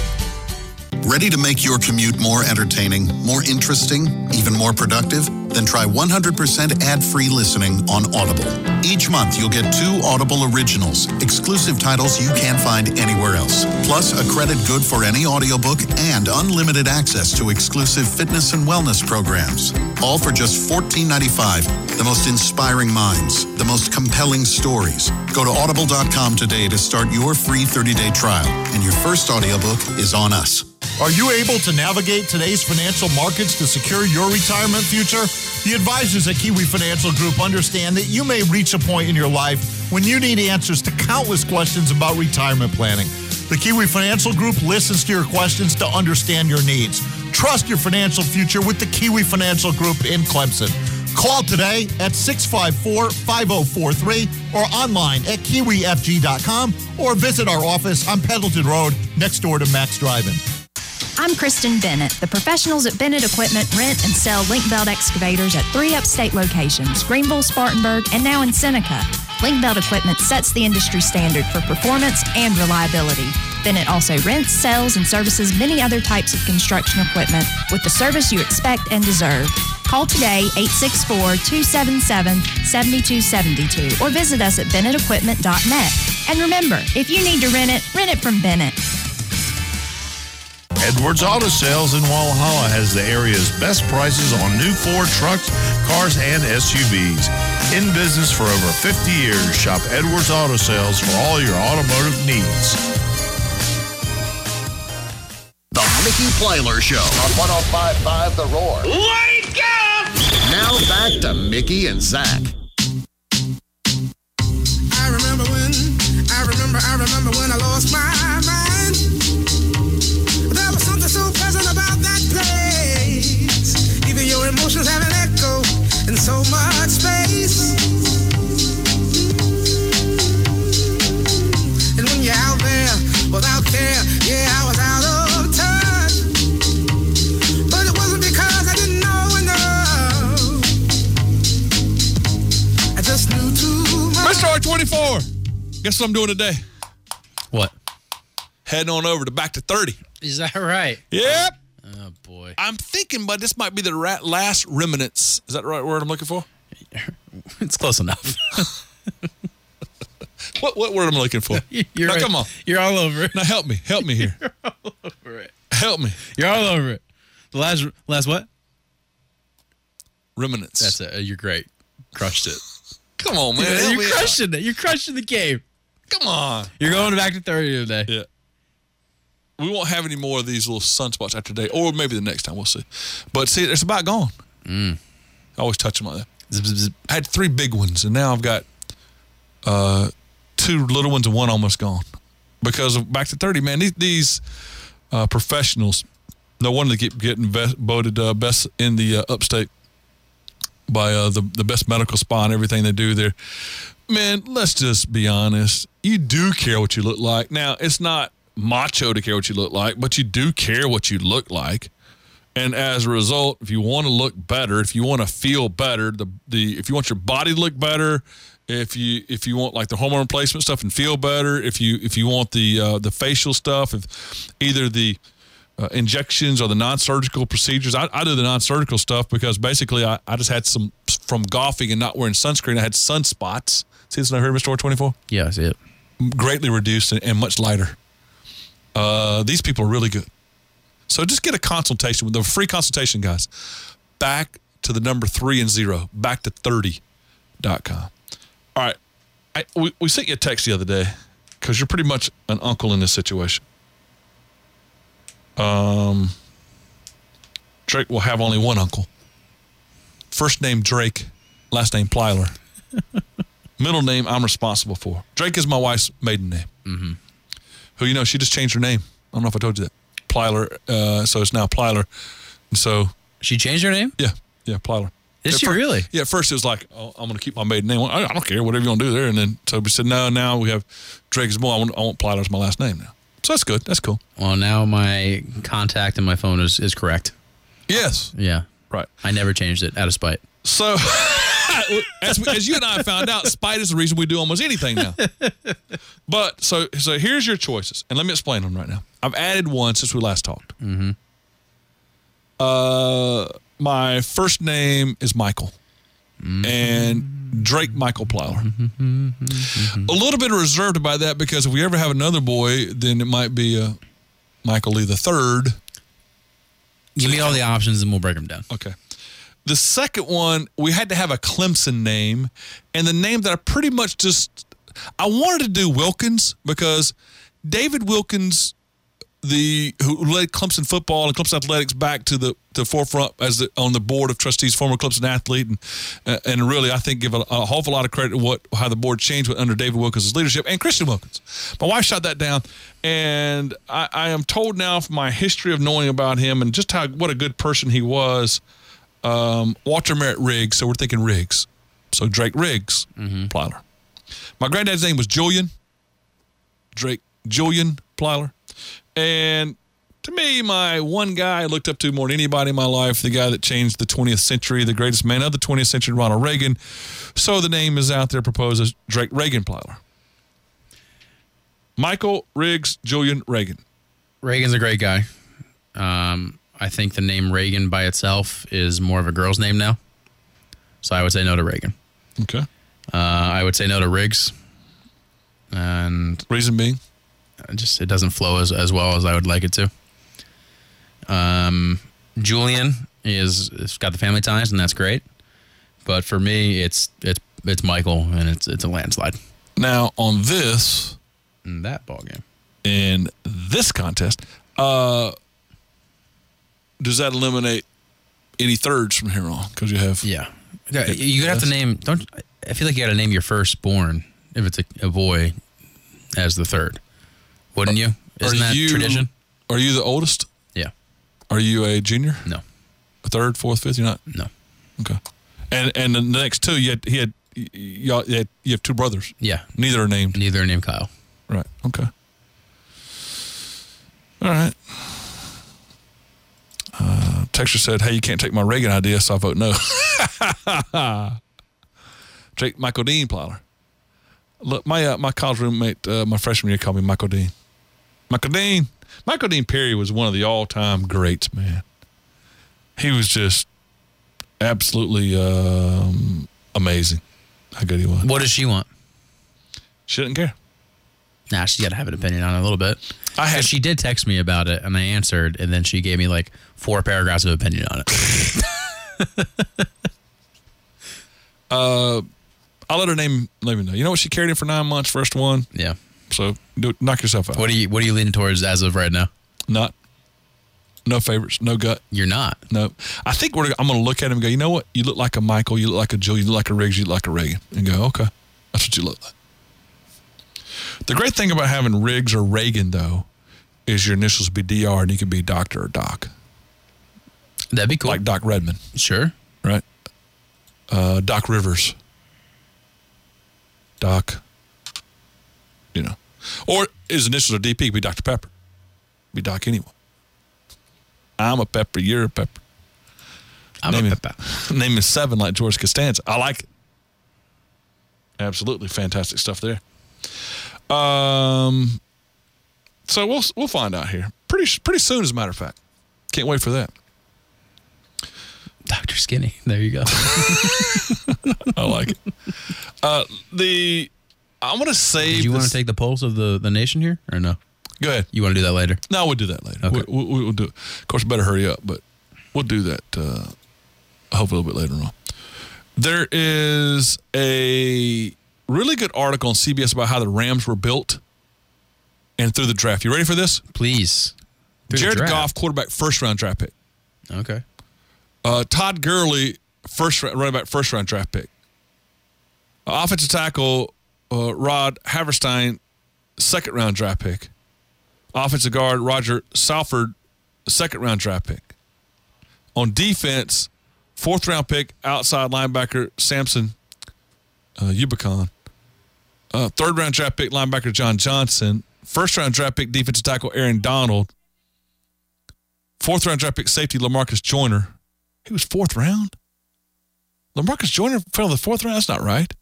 Ready to make your commute more entertaining, more interesting, even more productive? Then try one hundred percent ad-free listening on Audible. Each month, you'll get two Audible originals, exclusive titles you can't find anywhere else. Plus, a credit good for any audiobook and unlimited access to exclusive fitness and wellness programs. All for just fourteen ninety-five. The most inspiring minds, the most compelling stories. Go to audible dot com today to start your free thirty-day trial, and your first audiobook is on us. Are you able to navigate today's financial markets to secure your retirement future? The advisors at Kiwi Financial Group understand that you may reach a point in your life when you need answers to countless questions about retirement planning. The Kiwi Financial Group listens to your questions to understand your needs. Trust your financial future with the Kiwi Financial Group in Clemson. Call today at six five four, five oh four three or online at kiwi f g dot com or visit our office on Pendleton Road next door to Max Drive-In. I'm Kristen Bennett. The professionals at Bennett Equipment rent and sell link belt excavators at three upstate locations, Greenville, Spartanburg, and now in Seneca. Link belt equipment sets the industry standard for performance and reliability. Bennett also rents, sells, and services many other types of construction equipment with the service you expect and deserve. Call today, eight six four, two seven seven, seven two seven two, or visit us at bennett equipment dot net. And remember, if you need to rent it, rent it from Bennett. Edwards Auto Sales in Walhalla has the area's best prices on new Ford trucks, cars, and S U Vs. In business for over fifty years, shop Edwards Auto Sales for all your automotive needs. The Mickey Plyler Show on one oh five point five The Roar. Wake up! Now back to Mickey and Zach. I remember when, I remember, I remember when I lost my mind. There was something so pleasant about that place. Even your emotions have an echo in so much space. And when you're out there without care, yeah, I was out of touch. But it wasn't because I didn't know enough. I just knew too much. Mister R twenty-four, guess what I'm doing today? What? Heading on over to Back to thirty. Is that right? Yep. Oh, boy. I'm thinking, but this might be the ra- last remnants. Is that the right word I'm looking for? It's close enough. What what word am I looking for? You're now, right. come on. You're all over it. Now, help me. Help me here. You're all over it. Help me. You're all over it. The last, last what? Remnants. That's it. You're great. Crushed it. Come on, man. Dude, Help you're me crushing out. it. You're crushing the game. Come on. You're going back to thirty today. Yeah. We won't have any more of these little sunspots after today, or maybe the next time. We'll see. But see, it's about gone. Mm. I always touch them like that. Zip, zip, zip. I had three big ones, and now I've got uh, two little ones and one almost gone. Because of Back to thirty, man, these, these uh, professionals, no wonder they keep getting best, voted uh, best in the uh, upstate by uh, the, the best medical spa and everything they do there. Man, let's just be honest. You do care what you look like. Now, it's not macho to care what you look like, but you do care what you look like. And as a result, if you want to look better, if you want to feel better, the the if you want your body to look better, if you if you want like the hormone replacement stuff and feel better, if you if you want the uh, the facial stuff, if either the uh, injections or the non-surgical procedures, I, I do the non-surgical stuff because basically I, I just had some from golfing and not wearing sunscreen. I had sunspots. See this? I heard Mister R twenty-four. Yeah, I see it. Greatly reduced and, and much lighter. Uh, these people are really good. So just get a consultation with the free consultation, guys. Back to the number three and zero, back to thirty dot com. All right. I, we, we sent you a text the other day because you're pretty much an uncle in this situation. Um, Drake will have only one uncle. First name Drake, last name Plyler. Middle name I'm responsible for. Drake is my wife's maiden name. Mm-hmm. Who, you know, she just changed her name. I don't know if I told you that. Plyler, uh, so it's now Plyler. And so she changed her name? Yeah, yeah, Plyler. Is At she fir- really? Yeah, at first it was like, oh, I'm going to keep my maiden name. I, I don't care, whatever you want to do there. And then so we said, no, now we have Drake's more. I want, I want Plyler as my last name now. So that's good. That's cool. Well, now my contact in my phone is, is correct. Yes. Yeah. Right. I never changed it out of spite. So, as, we, as you and I found out, spite is the reason we do almost anything now. But, so so here's your choices. And let me explain them right now. I've added one since we last talked. Mm-hmm. Uh, my first name is Michael. Mm-hmm. And Drake Michael Plyler. Mm-hmm. Mm-hmm. A little bit reserved about that because if we ever have another boy, then it might be uh, Michael Lee the third. Give me all the options and we'll break them down. Okay. The second one, we had to have a Clemson name, and the name that I pretty much just, I wanted to do Wilkins because David Wilkins, the who led Clemson football and Clemson athletics back to the, the forefront as the, on the board of trustees, former Clemson athlete, and uh, and really I think give a, a whole lot of credit to what how the board changed under David Wilkins' leadership and Christian Wilkins. My wife shot that down, and I, I am told now from my history of knowing about him and just how what a good person he was. Um, Walter Merritt Riggs, so we're thinking Riggs. So Drake Riggs, mm-hmm. Plyler. My granddad's name was Julian. Drake Julian Plyler. And to me, my one guy I looked up to more than anybody in my life, the guy that changed the twentieth century, the greatest man of the twentieth century, Ronald Reagan. So the name is out there proposed as Drake Reagan Plyler. Michael Riggs Julian Reagan. Reagan's a great guy. Um, I think the name Reagan by itself is more of a girl's name now. So I would say no to Reagan. Okay. Uh, I would say no to Riggs. And reason being? Just it doesn't flow as, as well as I would like it to. Um, Julian is it's got the family ties, and that's great. But for me, it's it's it's Michael, and it's it's a landslide. Now on this, in that ball game, in this contest, uh, does that eliminate any thirds from here on? Because you have yeah, you have to name. Don't I feel like you got to name your firstborn if it's a, a boy as the third. Wouldn't you? Isn't that you, tradition? Are you the oldest? Yeah. Are you a junior? No. A third, fourth, fifth? You're not? No. Okay. And and the next two, you had, he had, y'all, you, had, you have two brothers. Yeah. Neither are named. Neither are named Kyle. Right. Okay. All right. Uh, Texture said, hey, you can't take my Reagan idea, so I vote no. Take Michael Dean Plyler. Look, my uh, my college roommate, uh, my freshman year, called me Michael Dean. Michael Dean. Michael Dean Perry was one of the all-time greats, man. He was just absolutely um, amazing how good he was. What does she want? She didn't care. Nah, she's got to have an opinion on it a little bit. I had. She did text me about it, and I answered, and then she gave me like four paragraphs of opinion on it. uh, I'll let her name. Let me know. You know what? She carried him for nine months. First one. Yeah. So do, knock yourself out. What are you What are you leaning towards as of right now? Not. No favorites. No gut. You're not. No. I think we're. I'm going to look at him and go. You know what? You look like a Michael. You look like a Joe. You look like a Riggs. You look like a Reagan. And go. Okay. That's what you look like. The great thing about having Riggs or Reagan, though, is your initials be D R and you can be Doctor or Doc. That'd be cool. Like Doc Redman. Sure. Right? Uh, Doc Rivers. Doc. You know. Or his initials are D P, could be Doctor Pepper. Be Doc anyone. I'm a Pepper, you're a Pepper. I'm name a him, Pepper. Name is seven like George Costanza. I like it. Absolutely fantastic stuff there. Um, so we'll we'll find out here pretty pretty soon. As a matter of fact, can't wait for that. Doctor Skinny, there you go. I like it. Uh, the I'm gonna say. Did you this, want to take the pulse of the, the nation here or no? Go ahead. You want to do that later? No, we'll do that later. Okay. We'll, we'll, we'll do it. Of course, we better hurry up, but we'll do that uh, hopefully a little bit later on. There is a really good article on C B S about how the Rams were built and through the draft. You ready for this? Please. Through Jared the draft. Goff, quarterback, first-round draft pick. Okay. Uh, Todd Gurley, first running back, first-round draft pick. Uh, offensive tackle, uh, Rod Haverstein, second-round draft pick. Offensive guard, Roger Salford, second-round draft pick. On defense, fourth-round pick, outside linebacker, Samson uh, Ubicon. Uh, third-round draft pick, linebacker, John Johnson. First-round draft pick, defensive tackle, Aaron Donald. Fourth-round draft pick, safety, LaMarcus Joyner. He was fourth round? LaMarcus Joyner fell in the fourth round? That's not right.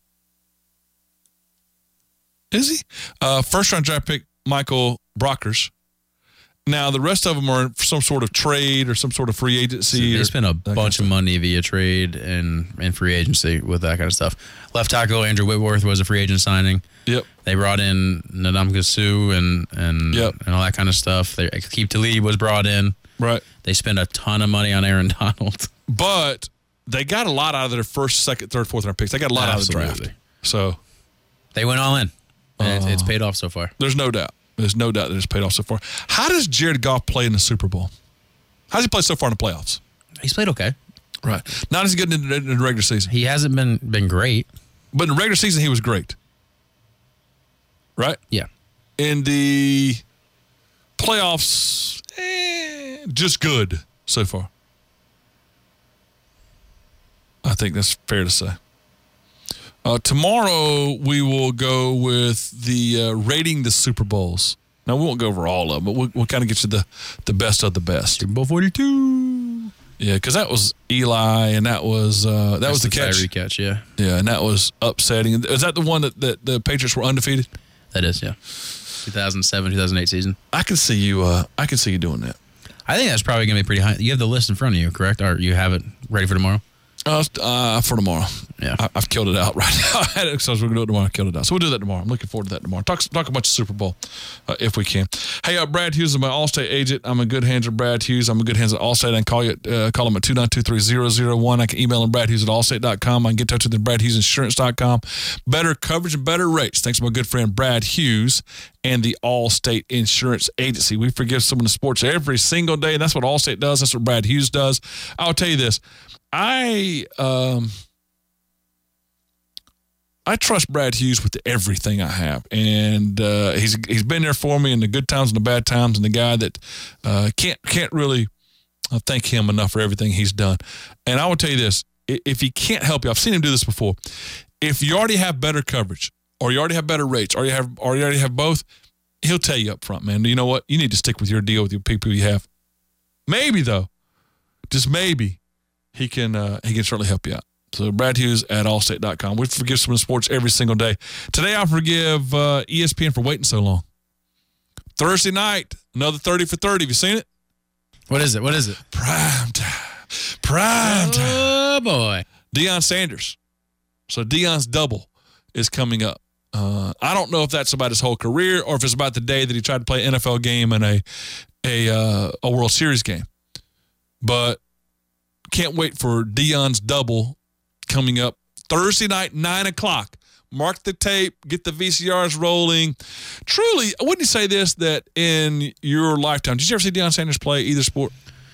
Is he? Uh, first-round draft pick, Michael Brockers. Now, the rest of them are some sort of trade or some sort of free agency. So they or spent a bunch kind of, of money via trade and, and free agency with that kind of stuff. Left tackle Andrew Whitworth was a free agent signing. Yep. They brought in Ndamukong Suh and and yep. and all that kind of stuff. They, Aqib Talib was brought in. Right. They spent a ton of money on Aaron Donald. But they got a lot out of their first, second, third, fourth round picks. They got a lot Absolutely. out of the draft. So they went all in. And uh, it's, it's paid off so far. There's no doubt. There's no doubt that it's paid off so far. How does Jared Goff play in the Super Bowl? How does he play so far in the playoffs? He's played okay. Right. Not as good in the, in the regular season. He hasn't been been great. But in the regular season, he was great. Right? Yeah. In the playoffs, eh, just good so far. I think that's fair to say. Uh, tomorrow, we will go with the uh, rating the Super Bowls. Now, we won't go over all of them, but we'll, we'll kind of get you the, the best of the best. Super Bowl forty-two. Yeah, because that was Eli, and that was uh, that That's was the, the catch. Tyree catch, yeah. Yeah, and that was upsetting. Is that the one that, that the Patriots were undefeated? That is, yeah. two thousand seven, two thousand eight season. I can see you. Uh, I can see you doing that. I think that's probably going to be pretty high. You have the list in front of you, correct? Or you have it ready for tomorrow? Uh, uh, for tomorrow. Yeah. I, I've killed it out right now. I had it, so we're going to do it tomorrow. I killed it out. So we'll do that tomorrow. I'm looking forward to that tomorrow. Talk, talk a bunch of Super Bowl uh, if we can. Hey, uh, Brad Hughes is my Allstate agent. I'm a good hands of Brad Hughes. I'm a good hands at Allstate. I can call you. Uh, call him at two nine two three zero zero one. I can email him Brad Hughes at allstate dot com. I can get in touch with him Brad Hughes Insurance dot com. Better coverage and better rates. Thanks to my good friend Brad Hughes and the Allstate Insurance Agency. We forgive someone in sports every single day. And that's what Allstate does. That's what Brad Hughes does. I'll tell you this. I um, I trust Brad Hughes with everything I have, and uh, he's he's been there for me in the good times and the bad times, and the guy that uh, can't can't really uh, thank him enough for everything he's done. And I will tell you this: if he can't help you, I've seen him do this before. If you already have better coverage, or you already have better rates, or you have or you already have both, he'll tell you up front, man. You know what? You need to stick with your deal with your people you have. Maybe though, just maybe. He can uh, he can certainly help you out. So Brad Hughes at allstate dot com. We forgive someone in sports every single day. Today I forgive uh, E S P N for waiting so long. Thursday night, another thirty for thirty. Have you seen it? What is it? What is it? Prime time. Prime time. Oh, boy. Deion Sanders. So Deion's double is coming up. Uh, I don't know if that's about his whole career or if it's about the day that he tried to play an N F L game and a, a, uh, a World Series game. But can't wait for Deion's double coming up Thursday night, nine o'clock. Mark the tape, get the V C Rs rolling. Truly, wouldn't you say this, that in your lifetime, did you ever see Deion Sanders play either sport?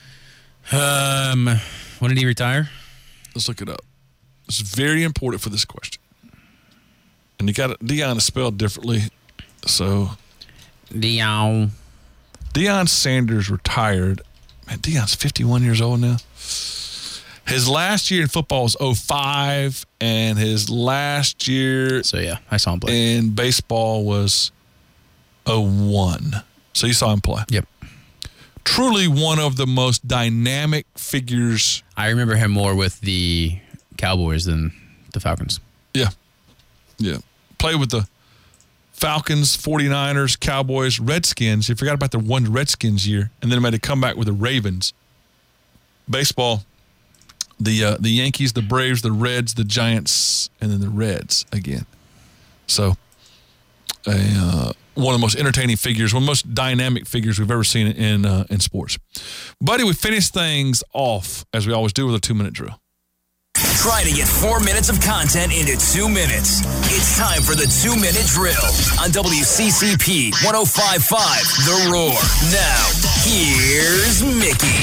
Um, when did he retire? Let's look it up. It's very important for this question. And you got it, Deion is spelled differently. So, Deion. Deion Sanders retired. Man, Deion's fifty-one years old now. His last year in football was oh five, and his last year so yeah, I saw him play. in baseball was oh one. So you saw him play. Yep. Truly one of the most dynamic figures. I remember him more with the Cowboys than the Falcons. Yeah. Yeah. Played with the Falcons, forty-niners, Cowboys, Redskins. You forgot about the one Redskins year, and then made a comeback with the Ravens. Baseball. The uh, the Yankees, the Braves, the Reds, the Giants, and then the Reds again. So, a uh, one of the most entertaining figures, one of the most dynamic figures we've ever seen in uh, in sports. Buddy, we finish things off, as we always do, with a two-minute drill. Try to get four minutes of content into two minutes. It's time for the two-minute drill on W C C P one oh five point five The Roar. Now, here's Mickey.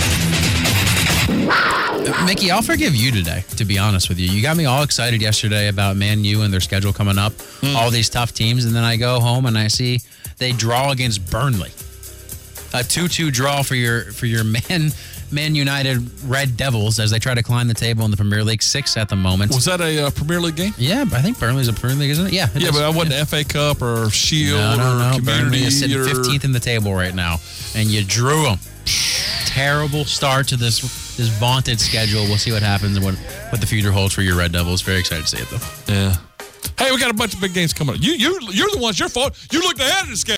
Mickey, I'll forgive you today, to be honest with you. You got me all excited yesterday about Man U and their schedule coming up, mm. all these tough teams, and then I go home and I see they draw against Burnley. A two-two draw for your for your Man Man United Red Devils as they try to climb the table in the Premier League, six at the moment. Was that a uh, Premier League game? Yeah, I think Burnley's a Premier League, isn't it? Yeah. It yeah, is. but I wasn't yeah. F A Cup or Shield no, no, no. or Community. Burnley is sitting or... fifteenth in the table right now, and you drew them. Terrible start to this this vaunted schedule. We'll see what happens and what, what the future holds for your Red Devils. Very excited to see it, though. Yeah. Hey, we got a bunch of big games coming up. You, you, you're the ones, your fault. You looked ahead of the schedule.